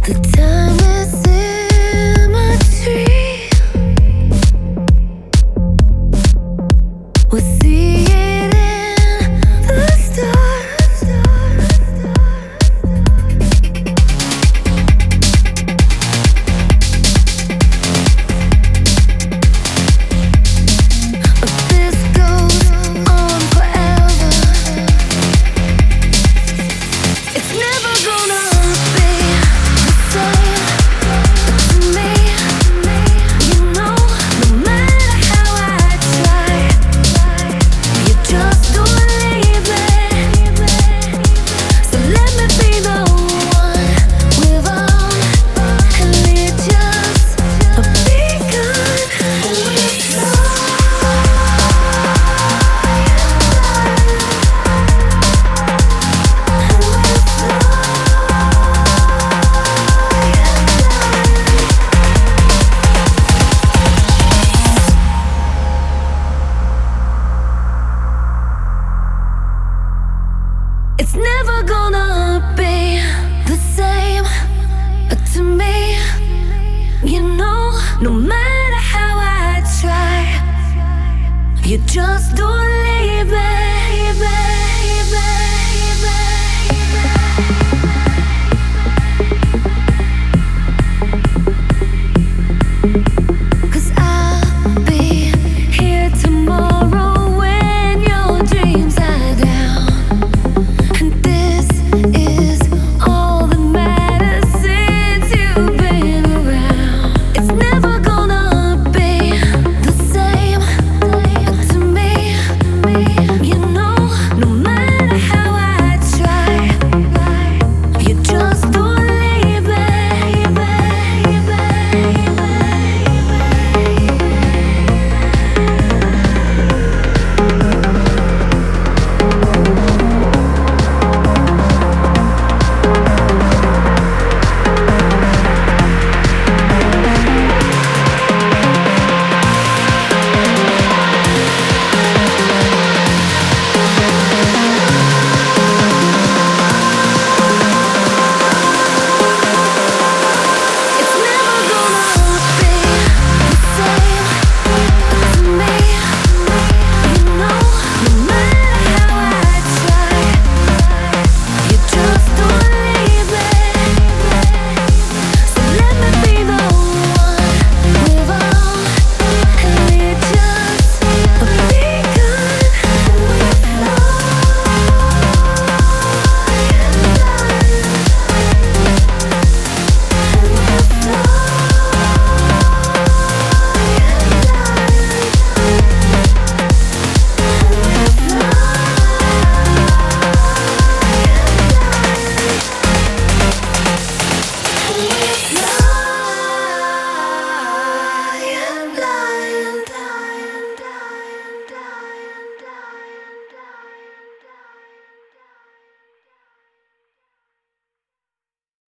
The time is symmetry. We'll see it in the stars. This goes on forever. It's never gonna be the same to me. You know, no matter how I try, you just don't leave me. So let me be the one with all, and we're just a beacon. It's never gonna be the same to me. You know, no matter how I try, you just don't leave me.